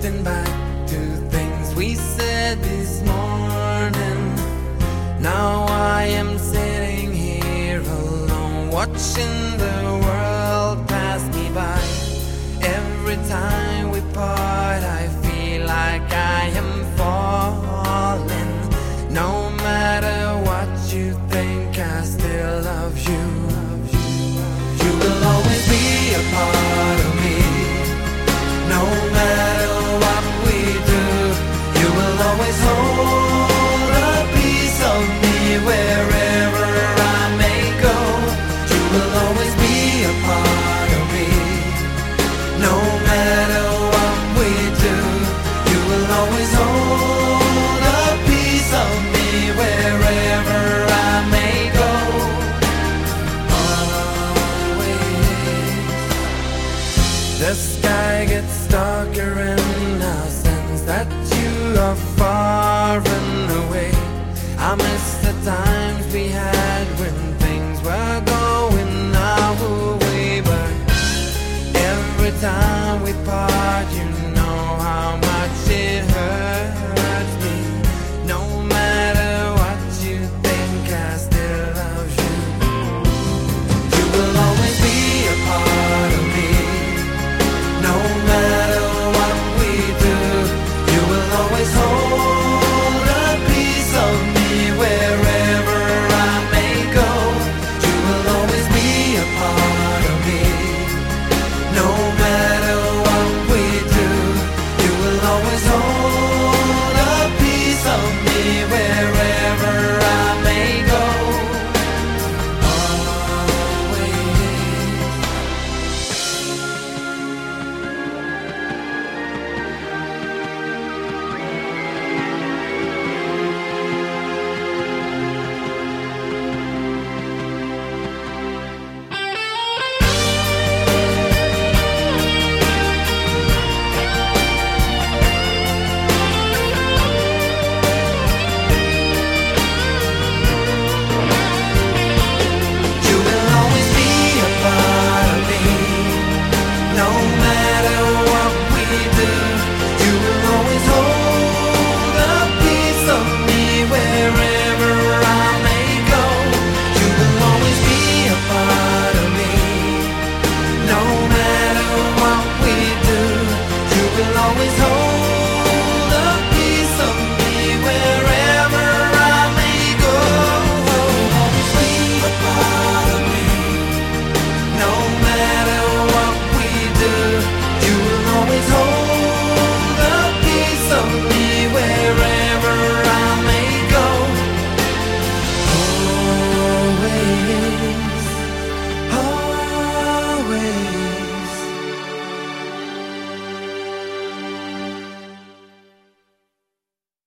Thinking back to things we said this morning. Now I am sitting here alone, watching the world pass me by. Every time we part, I feel like I am falling. No matter what you think, I still love you. You will always be a part of me. No matter what we do, you will always hold a piece of me wherever I may go. You will always be a part of me. No matter what we do, you will always hold a piece of me wherever I may go. Always. The sky gets darker and I sense that you are far and away. I miss the times we had when things were going our way, but every time we part, you know how much it hurts me. No matter what you think, I still love you. You will always be a part of me. No matter what we do, you will always hold a piece of me wherever I may go. You will always be a part of me. No matter what we do, you will always hold a piece of me wherever I may go. You will always be a part of me. No matter